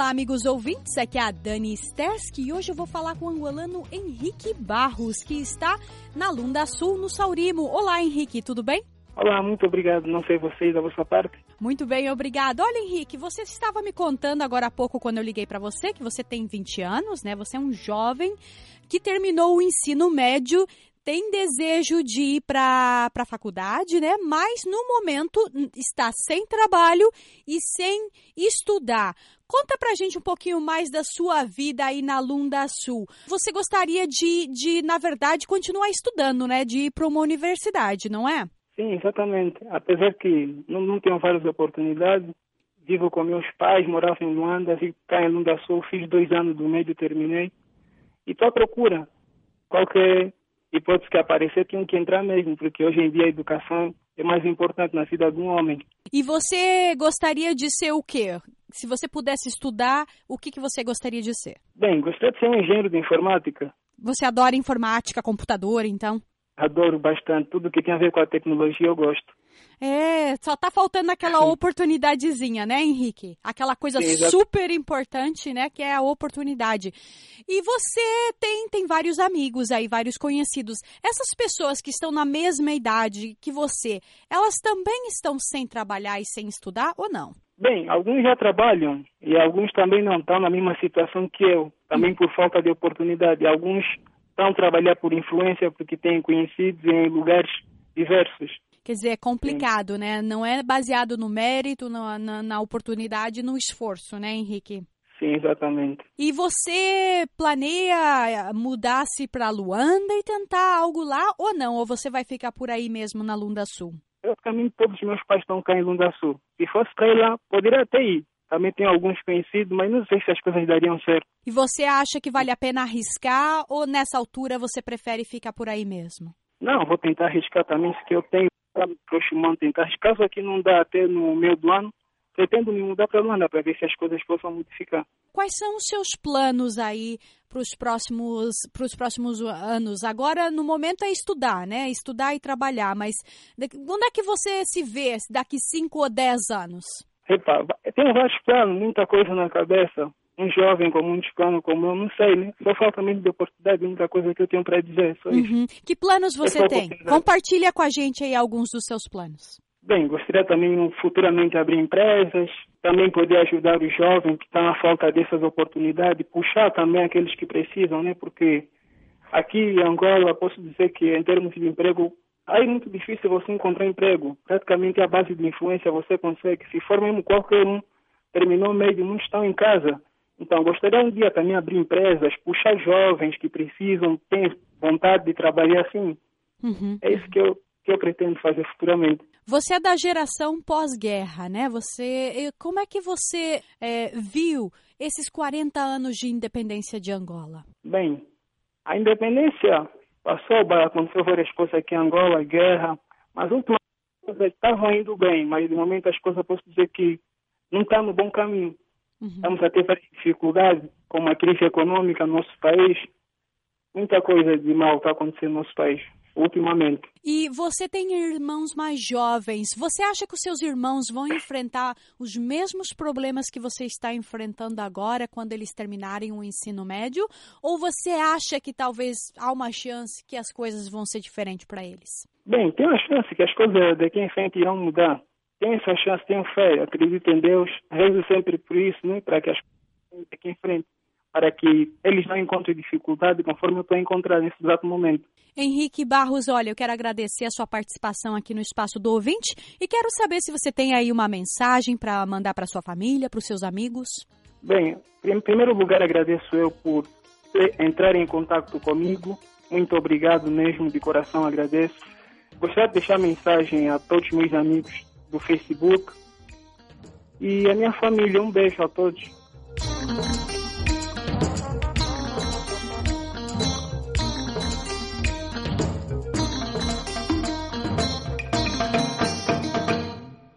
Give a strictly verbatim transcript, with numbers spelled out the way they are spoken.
Olá, amigos ouvintes, aqui é a Dani Steski e hoje eu vou falar com o angolano Henrique Barros, que está na Lunda Sul, no Saurimo. Olá, Henrique, tudo bem? Olá, muito obrigado. Não sei vocês, da vossa parte. Muito bem, obrigado. Olha, Henrique, você estava me contando agora há pouco, quando eu liguei para você, que você tem vinte anos, né? Você é um jovem que terminou o ensino médio, tem desejo de ir para a faculdade, né? Mas no momento está sem trabalho e sem estudar. Conta pra gente um pouquinho mais da sua vida aí na Lunda Sul. Você gostaria de, de, na verdade, continuar estudando, né? De ir para uma universidade, não é? Sim, exatamente. Apesar que não, não tenho várias oportunidades, vivo com meus pais, morava em Luanda, fico cá em Lunda Sul, fiz dois anos do médio, terminei. E estou à procura. Qualquer hipótese que aparecer, tenho que entrar mesmo, porque hoje em dia a educação é mais importante na vida de um homem. E você gostaria de ser o quê? Se você pudesse estudar, o que, que você gostaria de ser? Bem, gostaria de ser um engenheiro de informática. Você adora informática, computador, então? Adoro bastante. Tudo que tem a ver com a tecnologia eu gosto. É, só tá faltando aquela oportunidadezinha, né, Henrique? Aquela coisa Sim, super importante, né, que é a oportunidade. E você tem, tem vários amigos aí, vários conhecidos. Essas pessoas que estão na mesma idade que você, elas também estão sem trabalhar e sem estudar ou não? Bem, alguns já trabalham e alguns também não estão na mesma situação que eu, também por falta de oportunidade. Alguns estão a trabalhar por influência porque têm conhecidos em lugares diversos. Quer dizer, é complicado, Sim. né? Não é baseado no mérito, na, na, na oportunidade, no esforço, né, Henrique? Sim, exatamente. E você planeia mudar-se para Luanda e tentar algo lá ou não? Ou você vai ficar por aí mesmo na Lunda Sul? Praticamente todos os meus pais estão cá em Lunda Sul. Se fosse para ir lá, poderia até ir. Também tenho alguns conhecidos, mas não sei se as coisas dariam certo. E você acha que vale a pena arriscar ou nessa altura você prefere ficar por aí mesmo? Não, vou tentar arriscar também, se que eu tenho no próximo ano tentar arriscar. Caso aqui não dá até no meio do ano, pretendo me mudar para Luanda para ver se as coisas possam modificar. Quais são os seus planos aí para os próximos, para os próximos anos? Agora, no momento, é estudar, né? Estudar e trabalhar, mas onde é que você se vê daqui cinco ou dez anos? Epa, tenho vários planos, muita coisa na cabeça. Um jovem com muitos planos como eu, não sei, né? Só falta mesmo de oportunidade, muita coisa que eu tenho para dizer, só isso. Uhum. Que planos você tem? Compartilha com a gente aí alguns dos seus planos. Bem, gostaria também futuramente abrir empresas, também poder ajudar os jovens que estão à falta dessas oportunidades, puxar também aqueles que precisam, né? Porque aqui em Angola, posso dizer que em termos de emprego, aí é muito difícil você encontrar emprego. Praticamente a base de influência você consegue. Se for mesmo qualquer um, terminou o médio, muitos estão em casa. Então, gostaria um dia também abrir empresas, puxar jovens que precisam, têm vontade de trabalhar assim. Uhum. É isso que eu, que eu pretendo fazer futuramente. Você é da geração pós-guerra, né? Você, como é que você é, viu esses quarenta anos de independência de Angola? Bem, a independência passou, aconteceu várias coisas aqui em Angola, guerra, mas ultimamente as coisas estavam indo bem, mas de momento as coisas posso dizer que não estão no bom caminho. Uhum. Estamos a ter várias dificuldades, como a crise econômica no nosso país. Muita coisa de mal está acontecendo no nosso país, ultimamente. E você tem irmãos mais jovens. Você acha que os seus irmãos vão enfrentar os mesmos problemas que você está enfrentando agora, quando eles terminarem o ensino médio? Ou você acha que talvez há uma chance que as coisas vão ser diferentes para eles? Bem, tem uma chance que as coisas daqui em frente irão mudar. Tenho essa chance, tenho fé, acredito em Deus, rezo sempre por isso, né, para que as coisas daqui em frente, para que eles não encontrem dificuldade conforme eu estou a encontrar nesse exato momento. Henrique Barros, olha, eu quero agradecer a sua participação aqui no Espaço do Ouvinte e quero saber se você tem aí uma mensagem para mandar para sua família, para os seus amigos. Bem, em primeiro lugar agradeço eu por entrar em contato comigo, muito obrigado mesmo, de coração agradeço. Gostaria de deixar mensagem a todos os meus amigos do Facebook e a minha família, um beijo a todos.